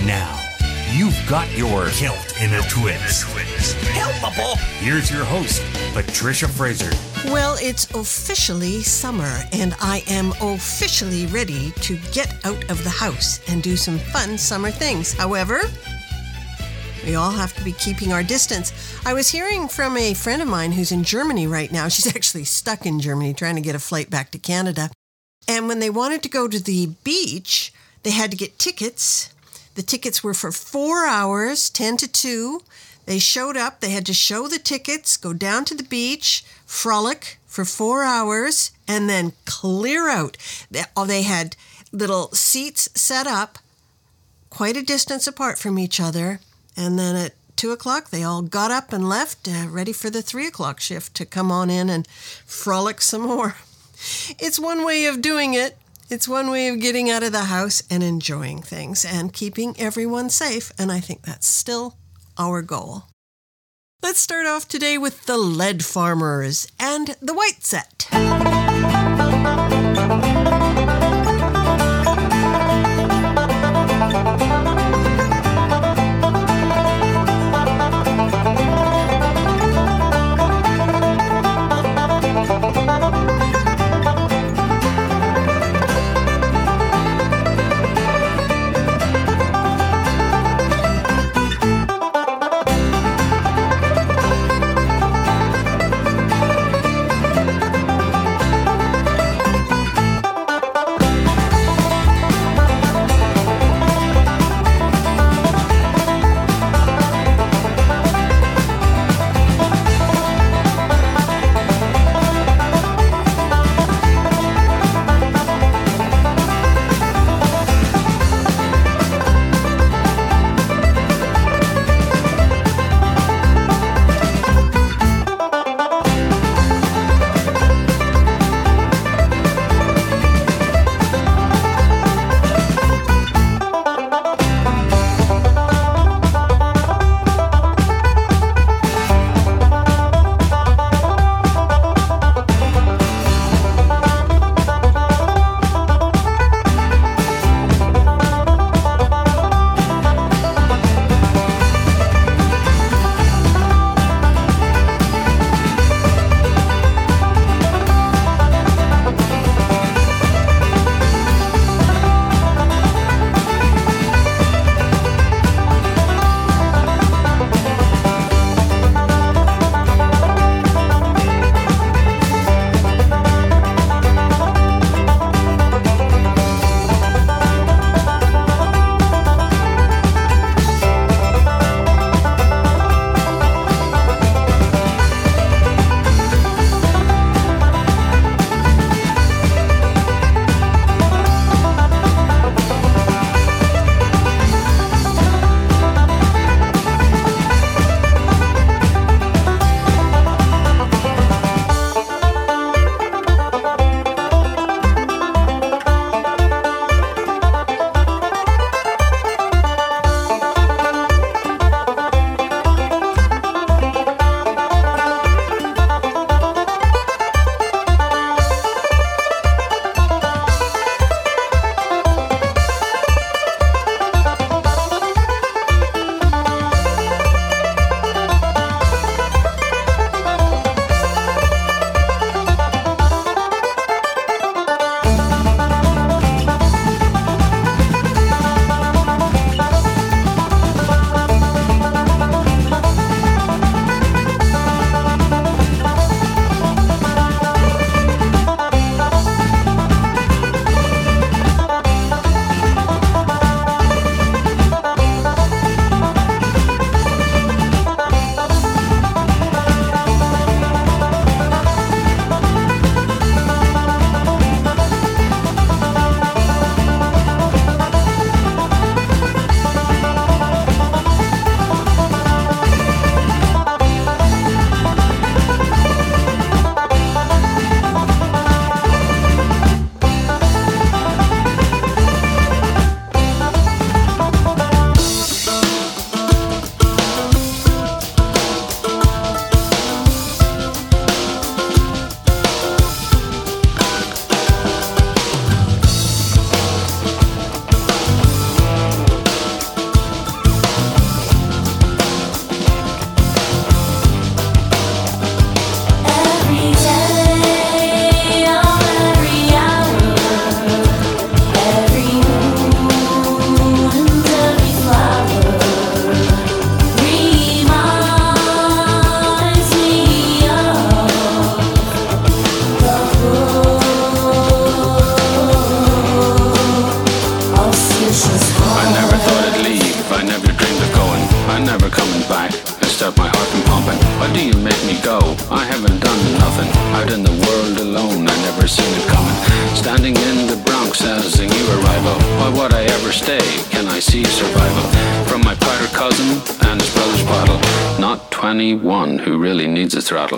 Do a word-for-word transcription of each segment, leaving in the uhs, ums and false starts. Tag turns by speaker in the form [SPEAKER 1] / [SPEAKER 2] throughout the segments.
[SPEAKER 1] And now, you've got your Kilt in a Twist. Helpable. Here's your host, Patricia Fraser.
[SPEAKER 2] Well, it's officially summer, and I am officially ready to get out of the house and do some fun summer things. However, we all have to be keeping our distance. I was hearing from a friend of mine who's in Germany right now. She's actually stuck in Germany trying to get a flight back to Canada. And when they wanted to go to the beach, they had to get tickets. The tickets were for four hours, ten to two. They showed up. They had to show the tickets, go down to the beach, frolic for four hours, and then clear out. They had little seats set up quite a distance apart from each other. And then at two o'clock, they all got up and left, uh, ready for the three o'clock shift to come on in and frolic some more. It's one way of doing it. It's one way of getting out of the house and enjoying things and keeping everyone safe, and I think that's still our goal. Let's start off today with the Lead Farmers and the White Set.
[SPEAKER 3] first day can I see survival from my powder cousin and his brother's bottle. Not twenty-one who really needs a throttle.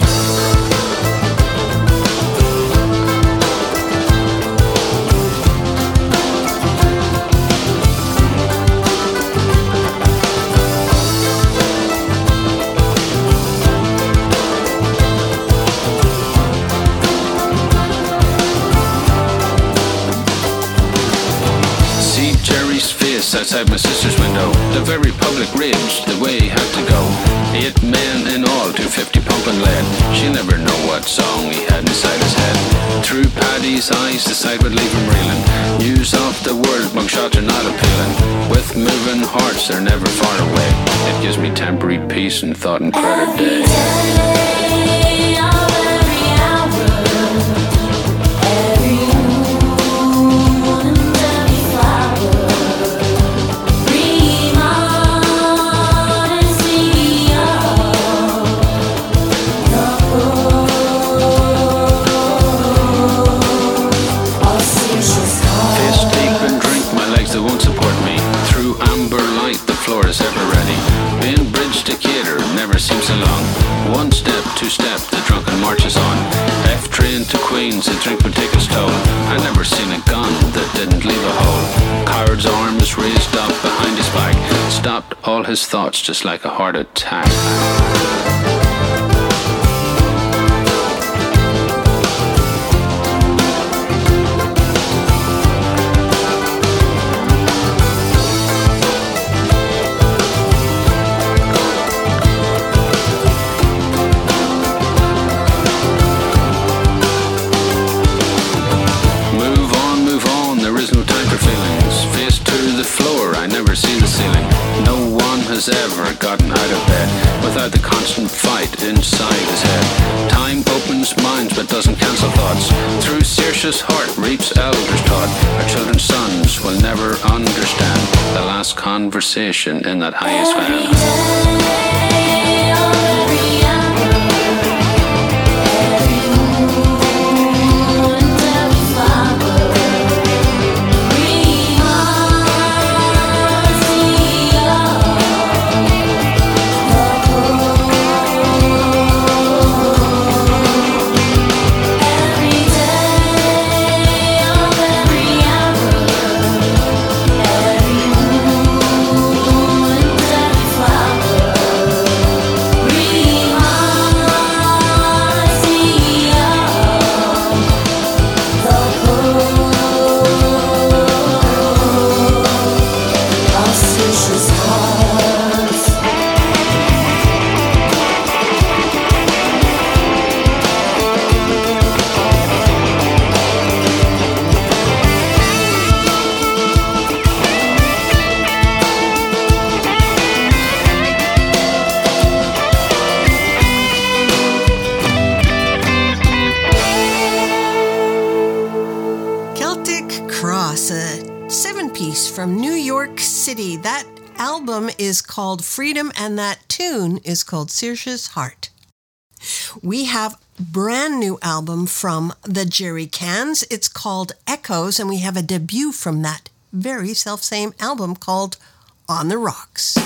[SPEAKER 3] Outside my sister's window, the very public ridge, the way he had to go. Eight men in all, two fifty pumping lead. She'll never know what song he had inside his head. Through Paddy's eyes, the sight would leave him reeling. News of the world, mugshots are not appealing. With moving hearts, they're never far away. It gives me temporary peace and thought and credit day.
[SPEAKER 4] Every day, of every hour, every moon and every flower.
[SPEAKER 3] That won't support me. Through amber light, the floor is ever ready. Being bridge to Cater never seems so long. One step, two step, the drunken marches on. F train to Queens, the drink would take its toll. I never seen a gun that didn't leave a hole. Coward's arm is raised up behind his back. Stopped all his thoughts just like a heart attack. Has ever gotten out of bed without the constant fight inside his head. Time opens minds but doesn't cancel thoughts. Through Saoirse's heart reaps elders taught. Our children's sons will never understand the last conversation in that highest van.
[SPEAKER 2] From New York City. That album is called Freedom and that tune is called Saoirse's Heart. We have a brand new album from the Jerry Cans. It's called Echoes, and we have a debut from that very self-same album called On the Rocks.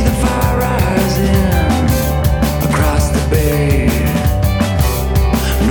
[SPEAKER 5] Across the bay,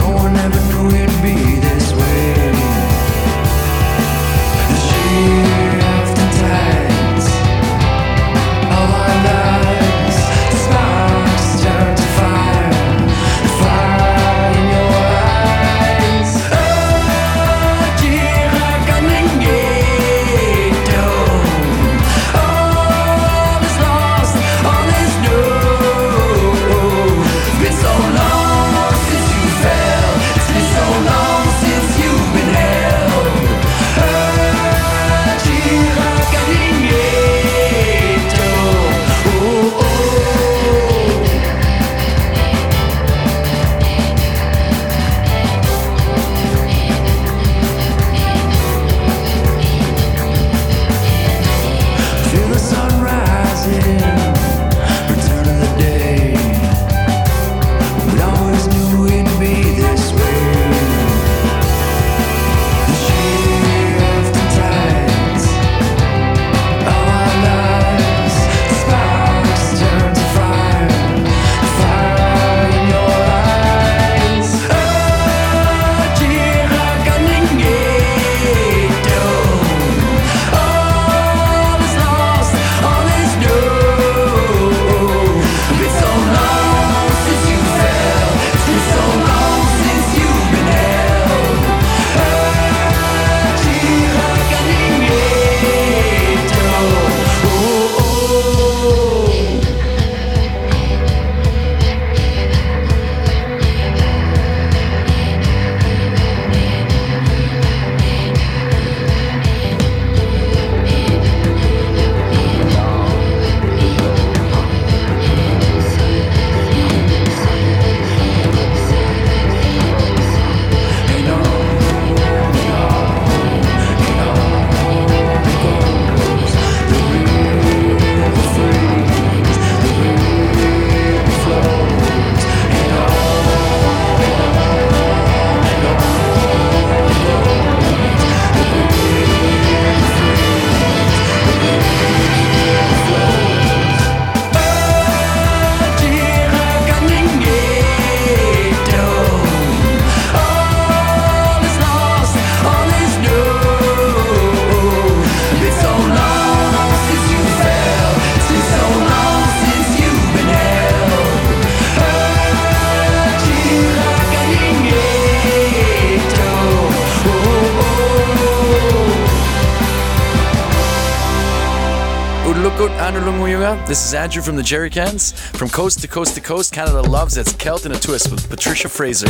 [SPEAKER 5] Andrew Lungunga. This is Andrew from the Jerry Cans. From coast to coast to coast, Canada loves its Celt in a Twist with Patricia Fraser.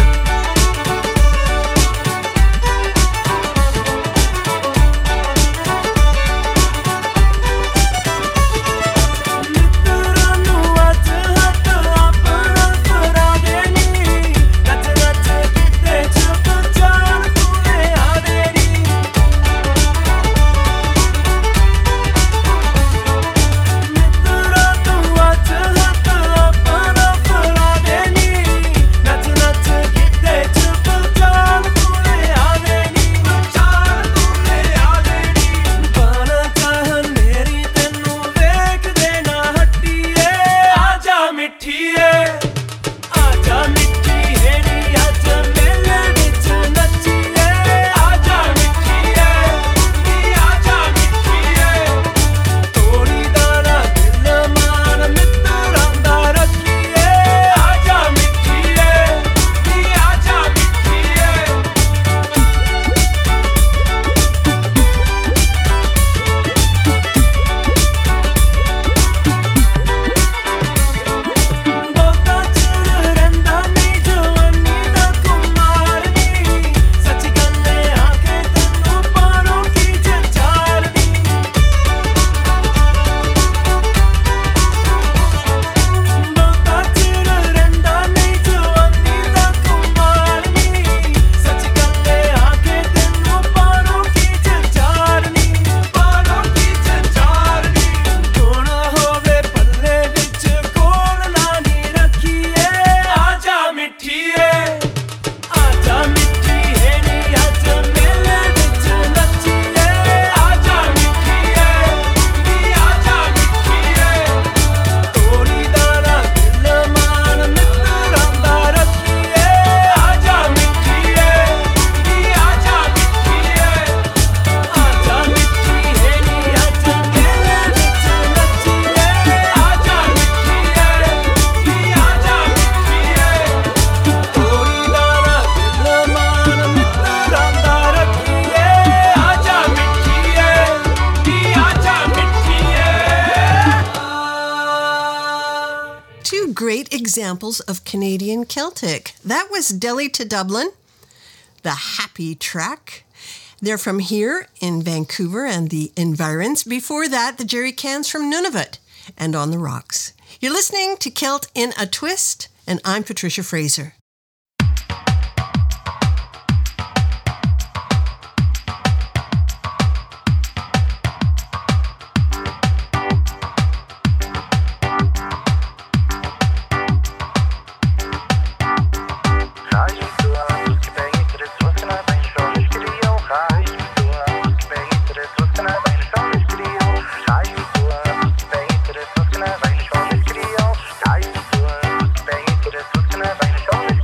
[SPEAKER 2] Examples of Canadian Celtic. That was Delhi to Dublin, the Happy Track. They're from here in Vancouver and the environs. Before that, the Jerry Cans from Nunavut and On the Rocks. You're listening to Celt in a Twist, and I'm Patricia Fraser.
[SPEAKER 6] Show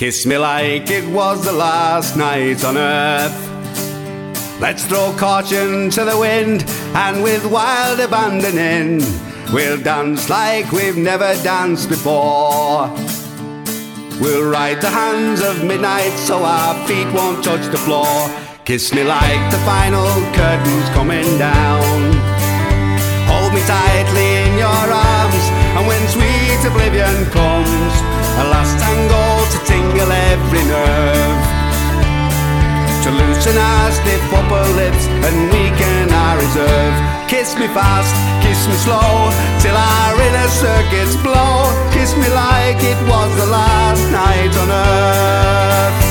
[SPEAKER 6] Kiss me like it was the last night on earth. Let's throw caution to the wind, and with wild abandoning, we'll dance like we've never danced before. We'll ride the hands of midnight so our feet won't touch the floor. Kiss me like the final curtain's coming down. Hold me tightly in your arms, and when sweet oblivion comes, a last tango to tingle every nerve, to loosen our stiff upper lips and weaken our reserve. Kiss me fast, kiss me slow, till our inner circuits blow. Kiss me like it was the last night on earth.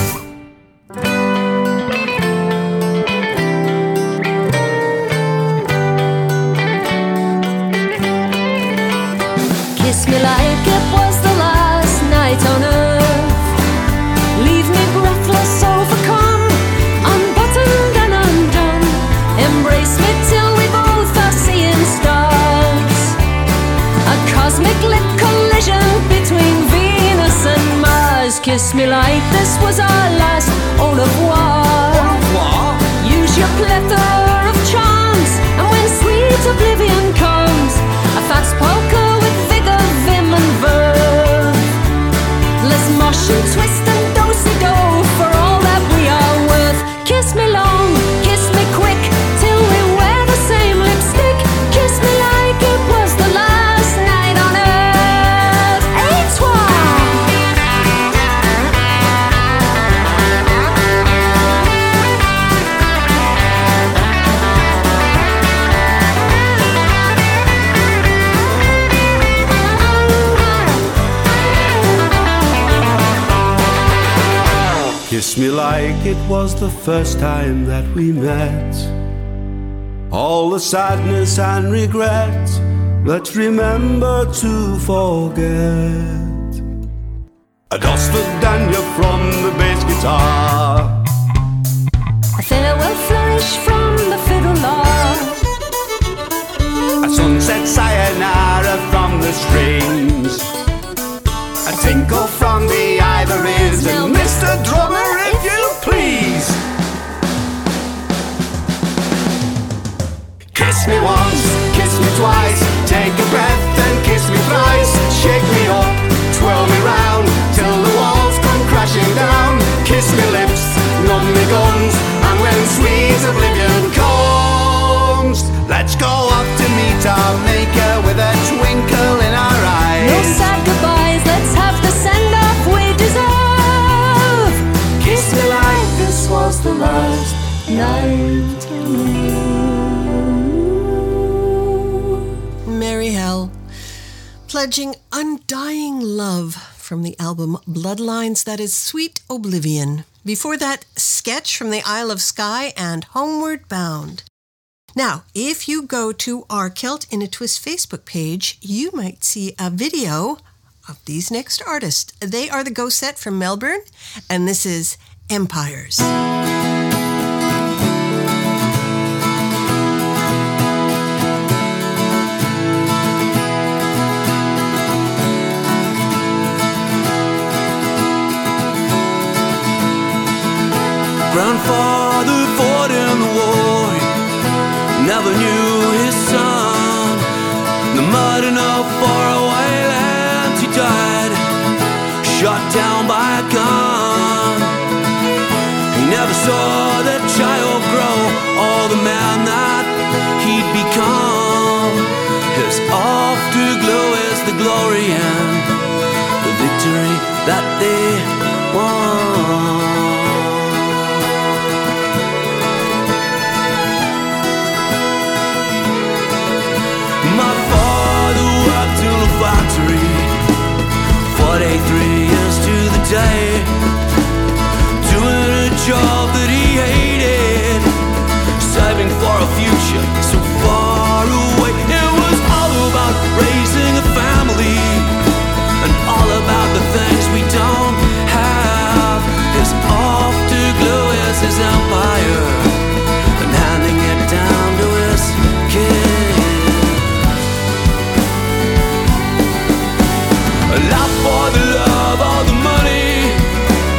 [SPEAKER 4] Kiss me like it was the last night on earth. Leave me breathless, overcome, unbuttoned and undone. Embrace me till we both are seeing stars. A cosmic lit collision between Venus and Mars. Kiss me like this was our last au revoir. Use your plethora of charms, and when sweet oblivion comes, a fast polka with vigor, vim and verve. Let's mosh and twist and do-si-do for all that we are worth. Kiss me long, kiss me quick, till we wear the same lipstick. Kiss me like it was the last night on earth. Et toi!
[SPEAKER 6] Kiss me like it was the first time that we met. All the sadness and regret, let's remember to forget. A dust for Dania from the bass guitar,
[SPEAKER 4] A farewell flourish from the fiddler.
[SPEAKER 6] a sunset sayonara from the strings, a tinkle from the ivories, and Mister Drummer, if you please. Kiss me once, kiss me twice, take a breath and kiss me thrice. Shake me up, twirl me round, till the walls come crashing down. Kiss me lips, numb me gums, and when sweet oblivion comes, let's go off to meet our maker with a twinkle in our eyes.
[SPEAKER 4] No sad goodbyes, let's have the send-off we deserve.
[SPEAKER 6] Kiss me like
[SPEAKER 4] This was the last night on earth.
[SPEAKER 2] Merry Hell, pledging undying love from the album Bloodlines, that is Sweet Oblivion. Before that, Sketch from the Isle of Skye and Homeward Bound. Now, if you go to our Celt in a Twist Facebook page, you might see a video of these next artists. They are the Go Set from Melbourne, and this is Empires.
[SPEAKER 7] Grandfather fought in the war, never knew his son. The mud in a faraway land he died, shot down by a gun. He never saw the child grow, or the man that he'd become. His afterglow is the glory and the victory that they won. My father worked in a factory, forty-three years to the day, doing a job that he hated, saving for a future so far away. It was all about raising a family, and all about the things we don't have. His afterglow is his empire, and handing it down to his kids. A lot for the love, all the money,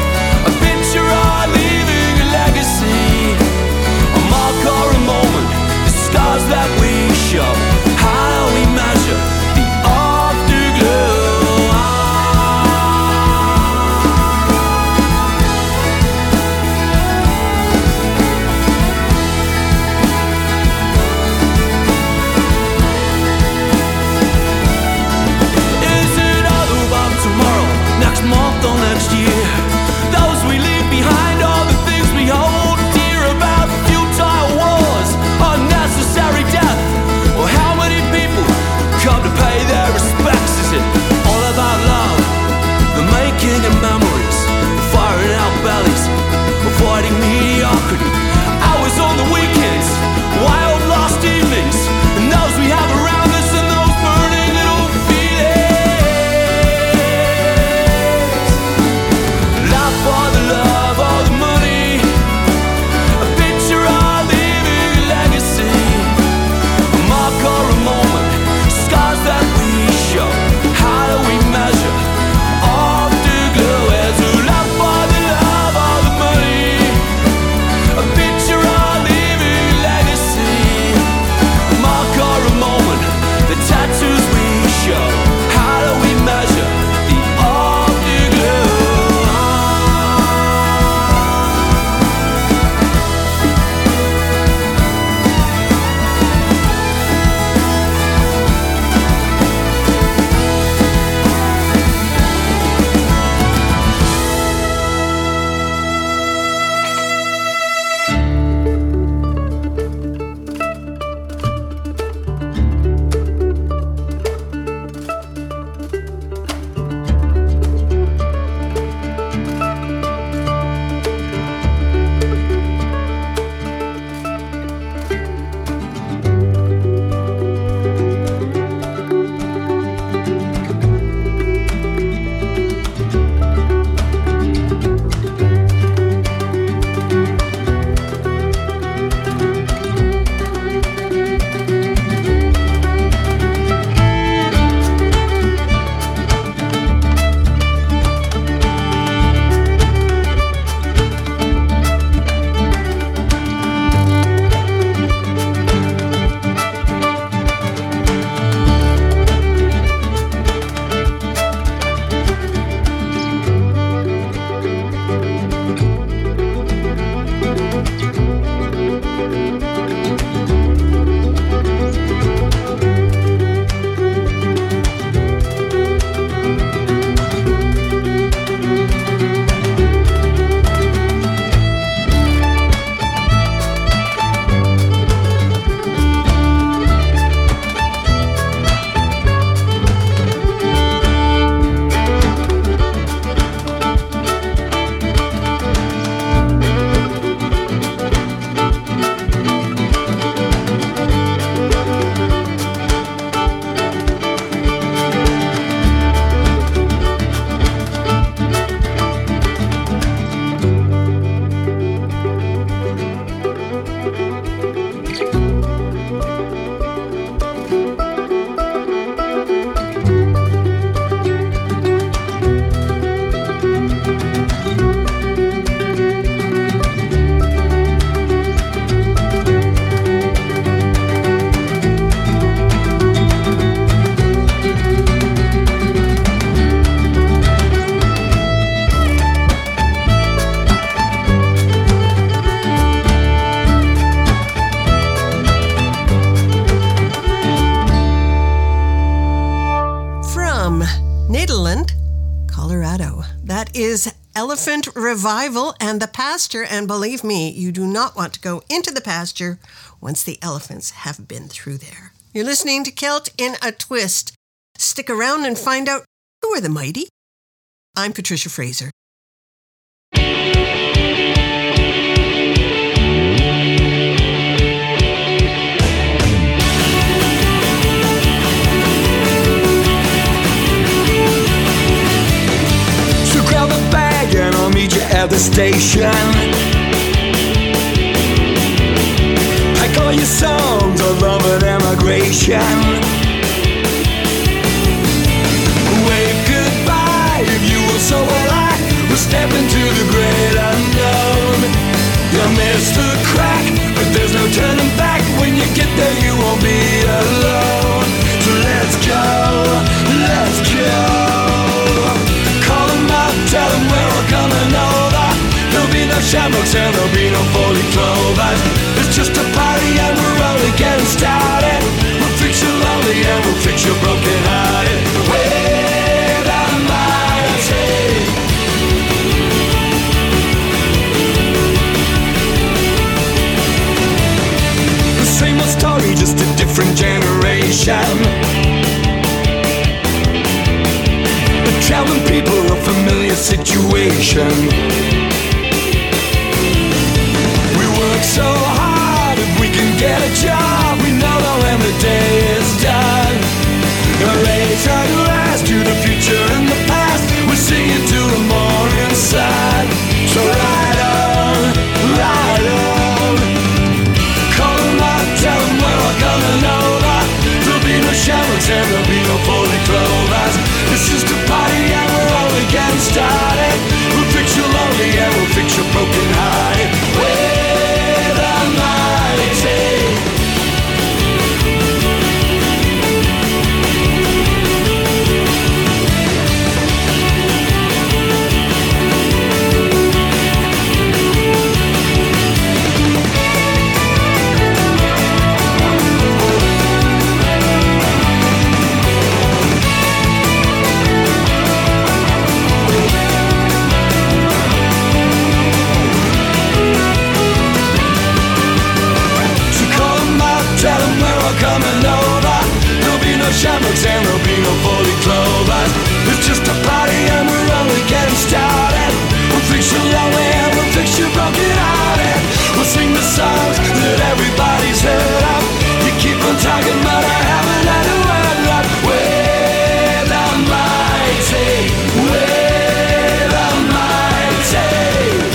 [SPEAKER 2] That is Elephant Revival and the Pasture, and believe me, you do not want to go into the pasture once the elephants have been through there. You're listening to Celt in a Twist. Stick around and find out who are the mighty. I'm Patricia Fraser.
[SPEAKER 7] And I'll meet you at the station. Pack all your songs of love and emigration. Wave goodbye if you will, so will I. We'll step into the great unknown. You missed the crack, but there's no turning back. When you get there you won't be alone. So let's go, let's go. Call them up, tell them where we're coming over. There'll be no shamrocks and there'll be no four-leaf clovers. It's just a party and we're only getting started. We'll fix you lonely and we'll fix you broken-hearted. With the mighty. The same old story, just a different generation. Traveling people, a familiar situation. We work so hard if we can get a job. We know that when the day is done, raise our glass to the future and the past. We're singing to the morning sun. So ride on, ride on. Call them up, tell them where we're coming over. There'll be no shamrocks and there'll be no four-leaf clovers. It's just a party and we're only getting started. We'll fix you lonely and we'll fix you broken-hearted. With the mighty. Coming over, there'll be no shamrocks and there'll be no four-leaf clovers. It's just a party and we're only getting started. We'll fix you lonely and we'll fix you broken-hearted. We'll sing the songs that everybody's heard of. You keep on talking but I haven't had a word left. With the mighty, with the mighty.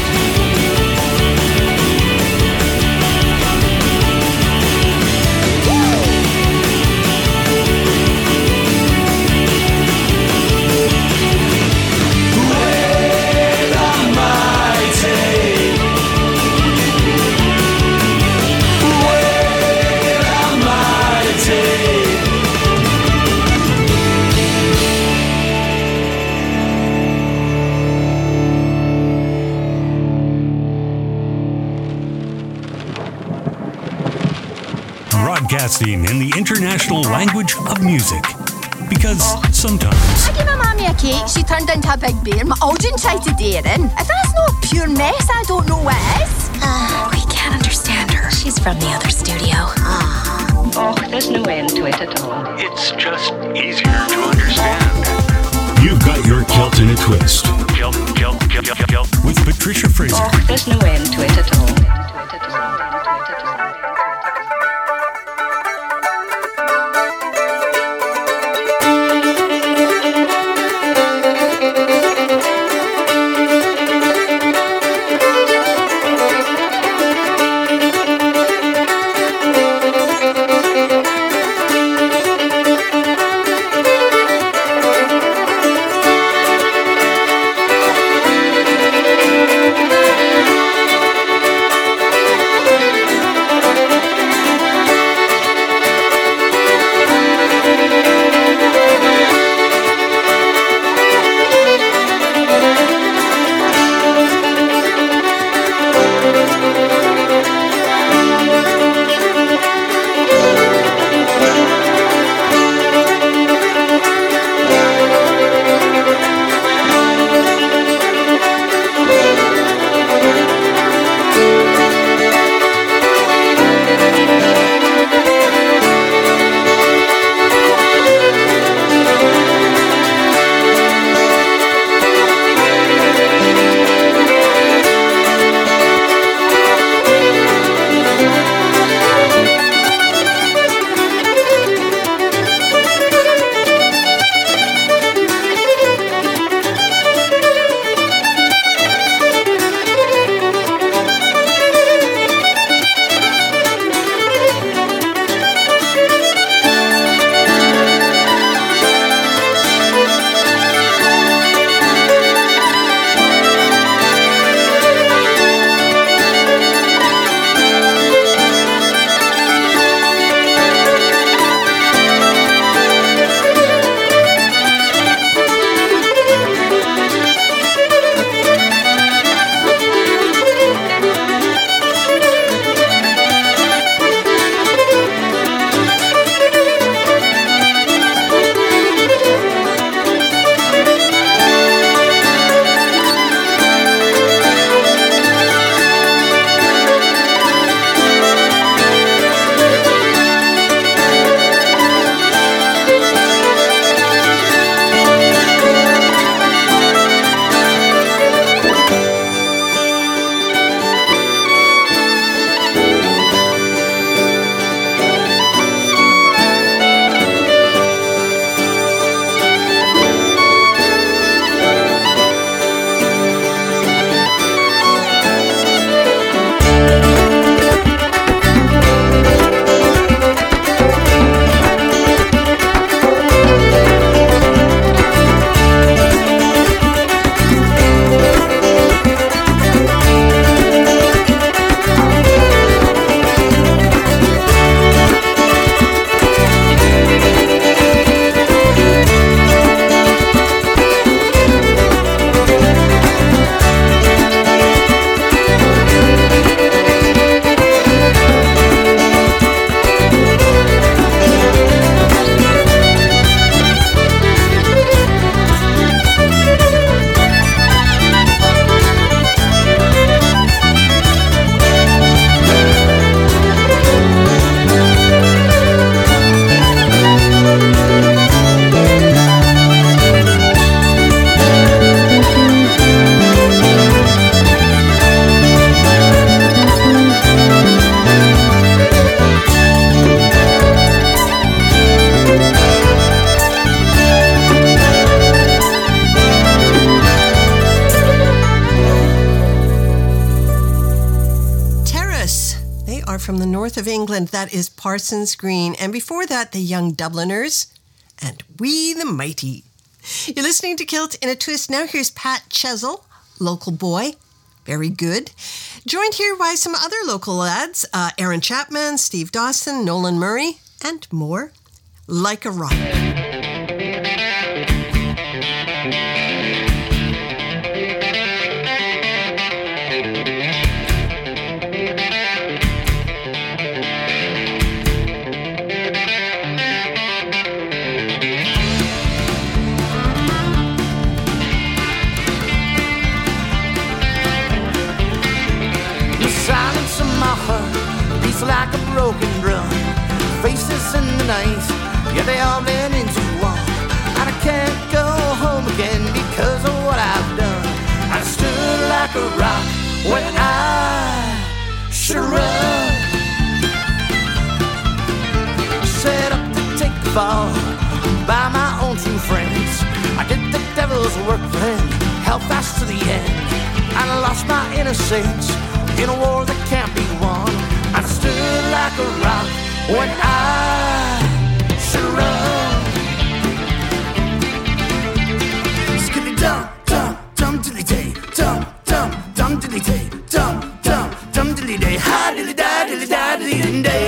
[SPEAKER 1] Broadcasting in the international language of music. Because sometimes...
[SPEAKER 8] I gave my mammy a cake, she turned into a big bear. My Aldrin tried to dare in. If that's not pure mess, I don't know what is.
[SPEAKER 9] Uh, we can't understand her. She's from the other studio.
[SPEAKER 10] Uh. Oh, there's no end to it at all.
[SPEAKER 1] It's just easier to understand. You've got your Celt in a Twist. Celt, Celt, Celt, Celt, Celt. With Patricia Fraser.
[SPEAKER 10] Oh, there's no end to it at all.
[SPEAKER 2] from the north of England. That is Parsons Green. And before that, the Young Dubliners and We the Mighty. You're listening to Kilt in a Twist. Now here's Pat Chesel, local boy. Very good. Joined here by some other local lads, uh, Aaron Chapman, Steve Dawson, Nolan Murray, and more. Like a Rock.
[SPEAKER 7] Like a broken drum, faces in the night, yeah, they all blend into one. And I can't go home again because of what I've done. I stood like a rock when I should run. Set up to take the fall by my own two friends. I did the devil's work then, held fast to the end, and I lost my innocence in a war that can't be won. I stood like a rock when I should run. Skiddy dum dum dum dilly day, dum dum dum dilly day, dum dum dum dilly day, ha dilly da dilly da dilly day.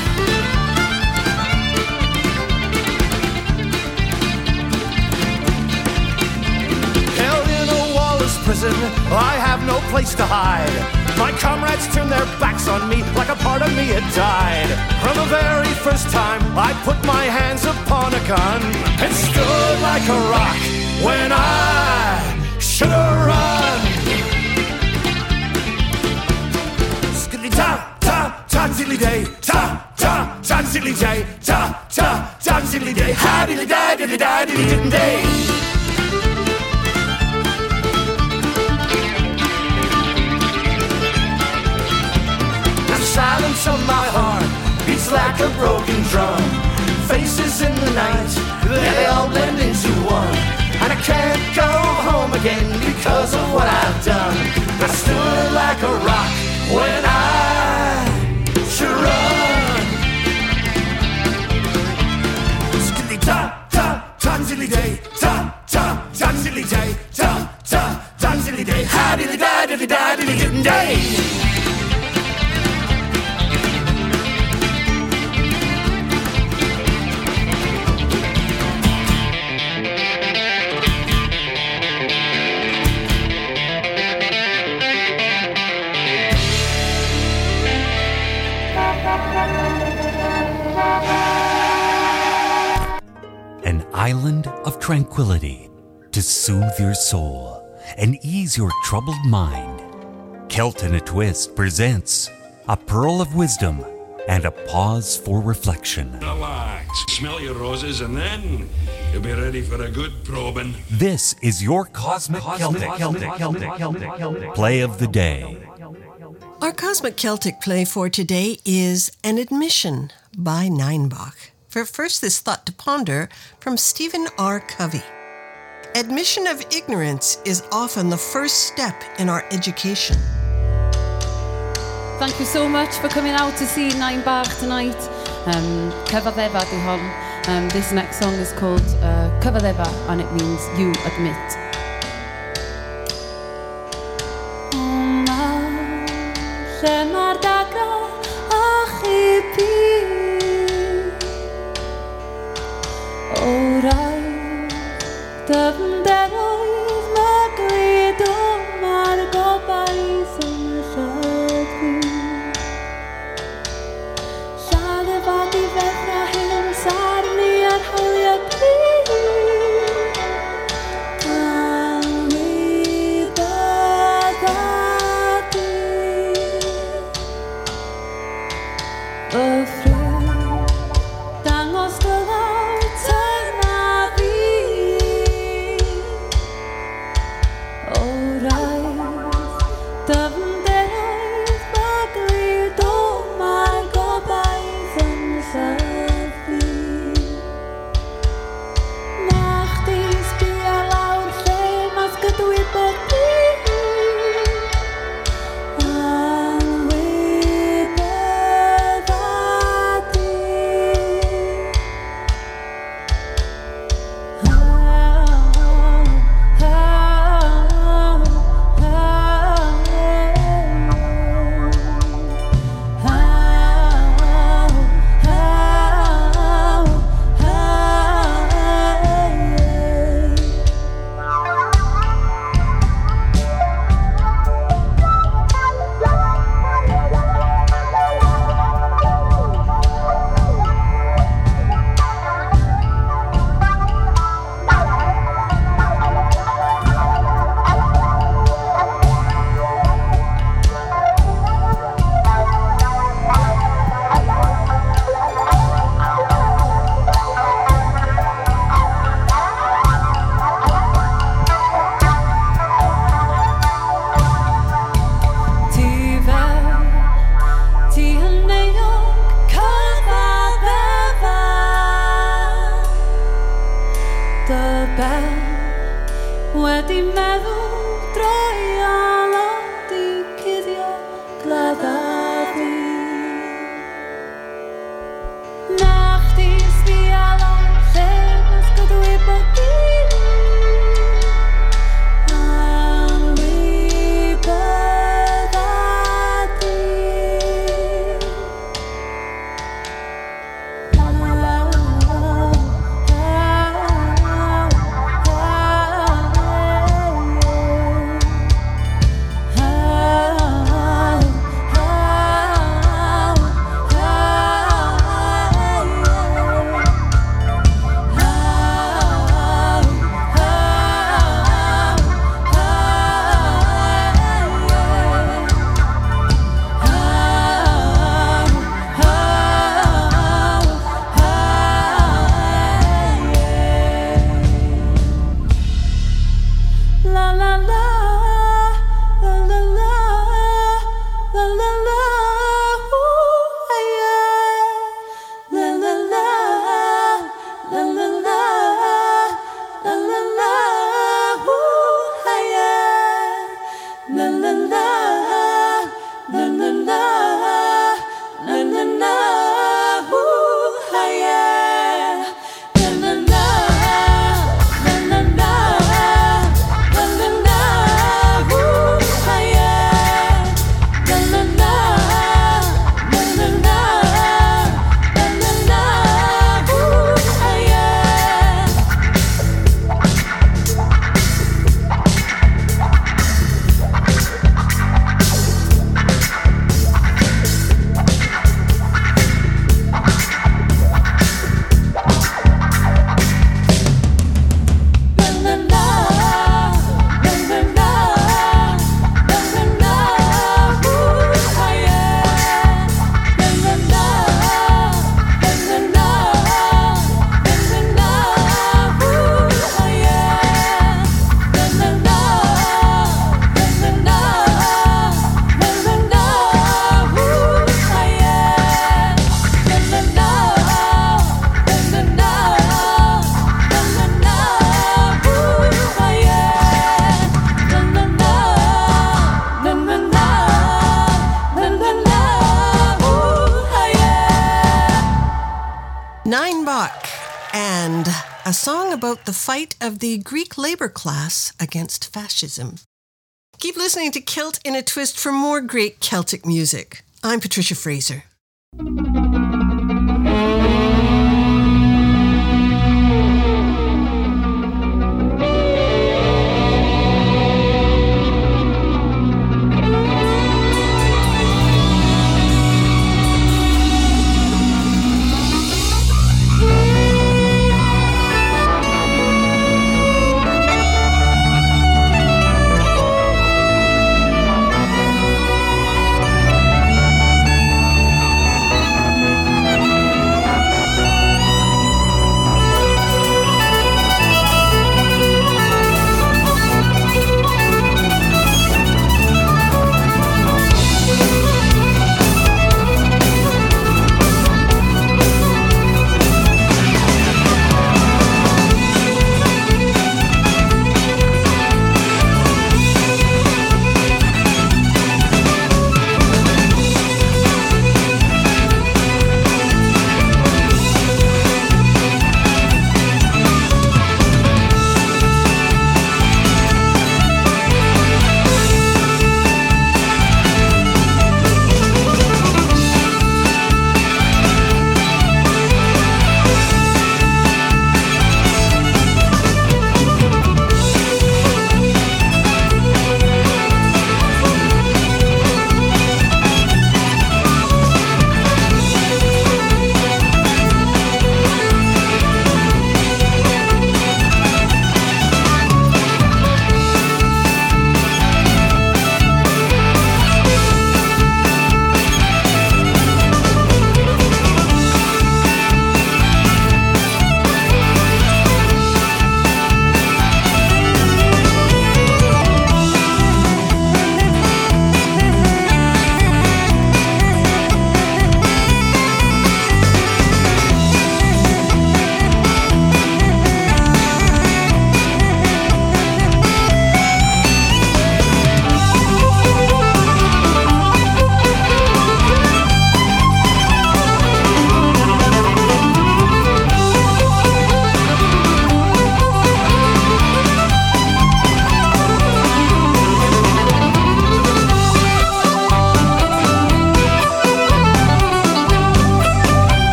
[SPEAKER 7] Held in a Wallace prison, I have no place to hide. My comrades turned their backs on me like a part of me had died. From the very first time I put my hands upon a gun and stood like a rock when I should have run. Skiddy ta ta ta dilly day, ta ta ta dilly day, ta ta ta dilly day, ha dilly da dilly da dilly day. Silence on my heart beats like a broken drum. Faces in the night, yeah, they all blend into one. And I can't go home again because of what I've done. I stood like a rock when I should run. Skilly ta ta tanzilly day, ta ta tanzilly day, ta ta tanzilly day, ha dilly da dilly da dilly day.
[SPEAKER 11] An island of tranquility to soothe your soul and ease your troubled mind. Kilt in a Twist presents a pearl of wisdom and a pause for reflection.
[SPEAKER 1] Relax, smell your roses, and then you'll be ready for a good probing.
[SPEAKER 11] This is your Cosmic, Cosmic Celtic, Celtic, Celtic, Celtic, Celtic play of the day.
[SPEAKER 2] Our Cosmic Celtic play for today is An Admission by Ninebach. For first, this thought to ponder from Stephen R. Covey. Admission of ignorance is often the first step in our education.
[SPEAKER 12] Thank you so much for coming out to see Ninebach tonight. Um, Cyfaddeba di hon. Um, this next song is called uh, Cyfaddeba, and it means you admit. wedi meddwl droi lot i cuddio gladda fi. Na chdi sbialo lle mas godwi bod di
[SPEAKER 2] a song about the fight of the Greek labor class against fascism. Keep listening to Kilt in a Twist for more great Celtic music. I'm Patricia Fraser.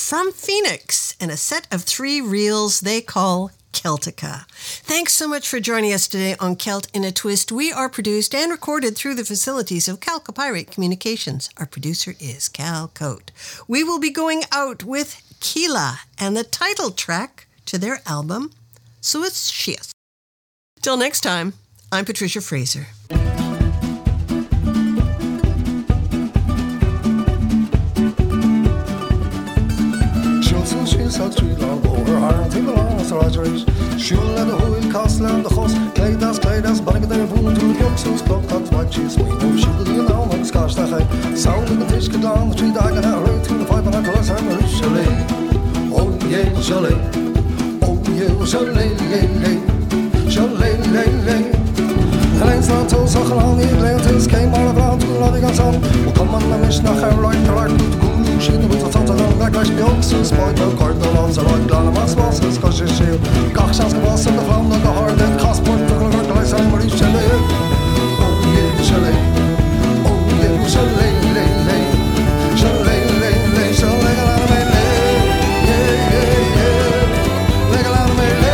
[SPEAKER 2] from Phoenix and a set of three reels they call Celtica. Thanks so much for joining us today on Celt in a Twist. We are produced and recorded through the facilities of Calcopyrate Communications. Our producer is Cal Coate. We will be going out with Keela and the title track to their album, Suis Chias. Till next time, I'm Patricia Fraser.
[SPEAKER 13] Sjoel en de hoel, kastel en de gos, kleidas, kleidas, banken der boen, toen ik op zo'n klok had, wat je smeen, of sjoel die een naam, en skarsdag hij, sound in de tisch gedaan, drie dagen en uit, toen de vijf en een klas, en een chalet. Oh jee, chalet, oh jee, chalet, jee, jee, chalet, jee, jee. Alleen staat zo zo gelang, ik leer het is, geen maar vrouw, toen laat ik aan zand, hoe kan man naar mis, naar geen right, right, goed, goed. Shin with the thought of that gleich beyond so spoil the card the lawns are like down mass boss is cause you shield gach chance the boss and the flound of the hard and cost point the clock like I'm ready chalet oh yeah chalet oh yeah chalet lay lay chalet lay lay chalet la la lay yeah yeah yeah la la la lay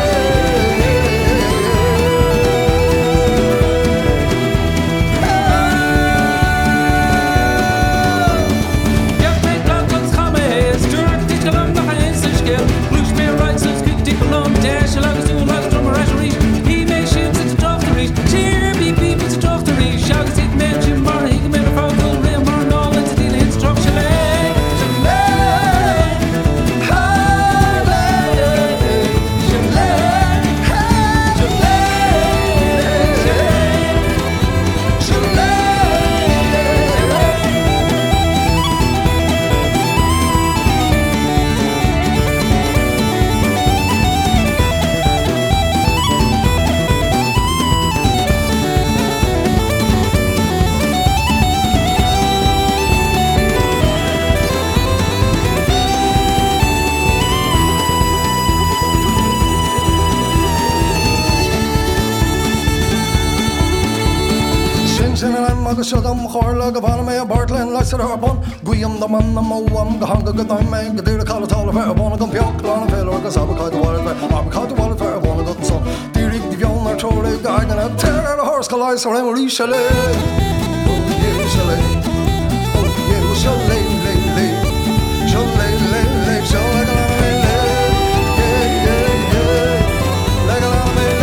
[SPEAKER 13] shut them horlag upon me a Bartland lights upon Guiam the man the mo am the hunger good time make the dear call it all of her upon a gun pionk on a fail or cause I'm caught the water I'm caught the water for upon a good son dear the young are troll the guy gonna tear the horse collides or I'm chalet oh yeah chalet oh yeah chalet lay lay chalet lay lay chalet lay yeah yeah yeah like a lot lay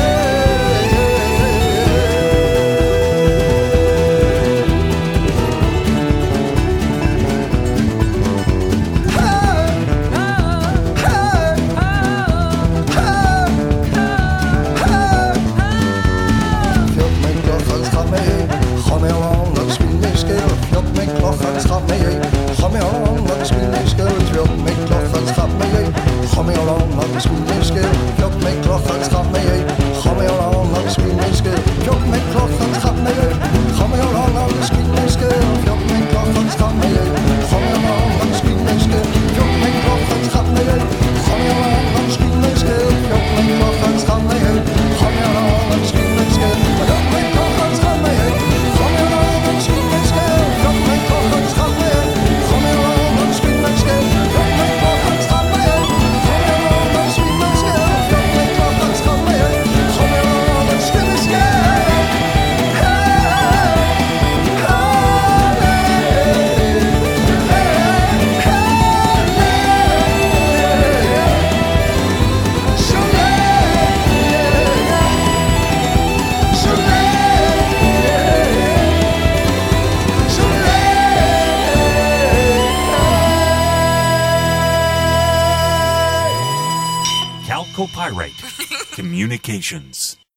[SPEAKER 11] Calcopyrate Communications.